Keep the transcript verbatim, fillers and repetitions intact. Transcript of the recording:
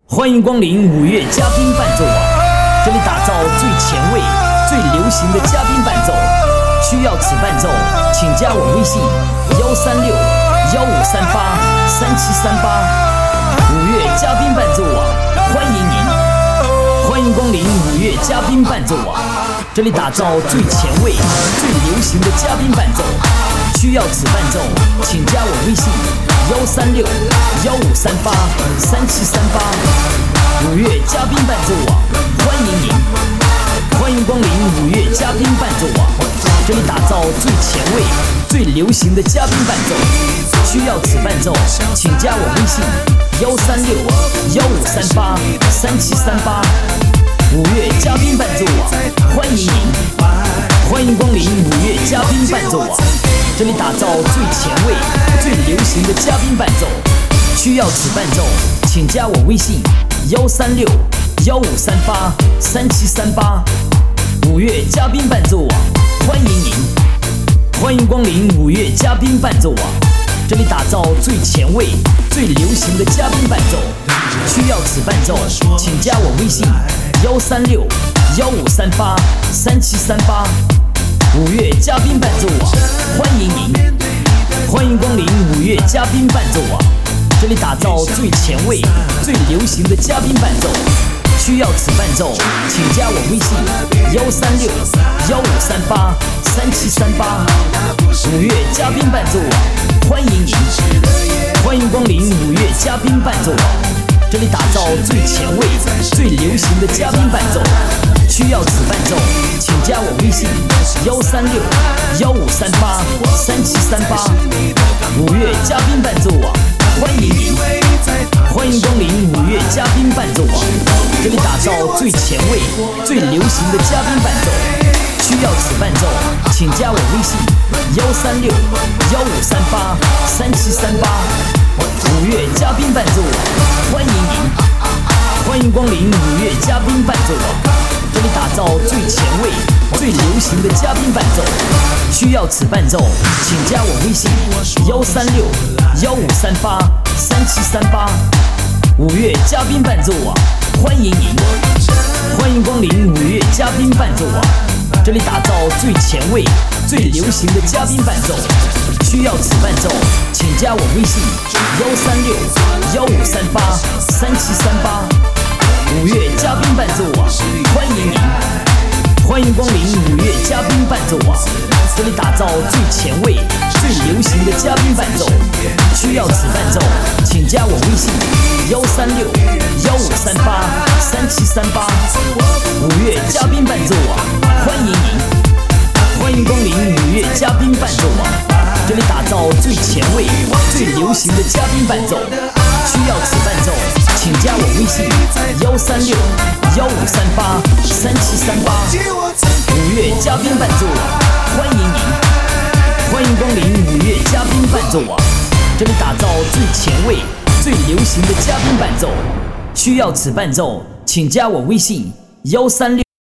欢迎光临五月嘉宾伴奏网，这里打造最前卫、最流行的嘉宾伴奏。需要此伴奏，请加我微信幺三六幺五三八三七三八。五月嘉宾伴奏网，欢迎您！欢迎光临五月嘉宾伴奏网，这里打造最前卫、最流行的嘉宾伴奏。需要此伴奏，请加我微信幺三六幺五三八三七三八。五月嘉宾伴奏网，欢迎您！欢迎光临五月嘉宾伴奏网，这里打造最前卫、最流行的嘉宾伴奏。需要此伴奏，请加我微信幺三六幺五三八三七三八。五月嘉宾伴奏网，欢迎您！欢迎光临五月嘉宾伴奏网，这里打造最前卫、最流行的嘉宾伴奏。需要此伴奏，请加我微信幺三六幺五三八三七三八。五月嘉宾伴奏网，欢迎您！欢迎光临五月嘉宾伴奏网，这里打造最前卫、最流行的嘉宾伴奏。需要此伴奏，请加我微信幺三六幺五三八三七三八。五月嘉宾伴奏网，欢迎您！欢迎光临五月嘉宾伴奏网，这里打造最前卫、最流行的嘉宾伴奏。需要此伴奏，请加我微信幺三六幺五三八三七三八。五月嘉宾伴奏网，欢迎您！欢迎光临五月嘉宾伴奏网，这里打造最前卫、最流行的嘉宾伴奏。需要此伴奏，请加我微信幺三六幺五三八三七三八。五月嘉宾伴奏网，欢迎您！欢迎光临五月嘉宾伴奏网，这里打造最前卫、最流行的嘉宾伴奏。需要此伴奏，请加我微信幺三六幺五三八三七三八。五月嘉宾伴奏网，欢迎您！欢迎光临五月嘉宾伴奏网，这里打造最前卫、最流行的嘉宾伴奏。需要此伴奏，请加我微信幺三六幺五三八三七三八。五月嘉宾伴奏网，欢迎您！欢迎光临五月嘉宾伴奏网，这里打造最前卫、最流行的嘉宾伴奏。需要此伴奏，请加我微信幺三六幺五三八三七三八。五月嘉宾伴奏网，欢迎您！欢迎光临五月嘉宾伴奏网，这里打造最前卫、最流行的嘉宾伴奏。需要此伴奏，请加我微信幺三六幺五三八三七三八。五月嘉宾伴奏网，欢迎您！欢迎光临五月嘉宾伴奏网，这里打造最前卫、最流行的嘉宾伴奏。需要此伴奏，请加我微信幺三六幺五三八三七三八。五月嘉宾伴奏网，欢迎您！欢迎光临五月嘉宾伴奏网，这里打造最前卫、最流行的嘉宾伴奏。需要此伴奏，请加我微信幺三六。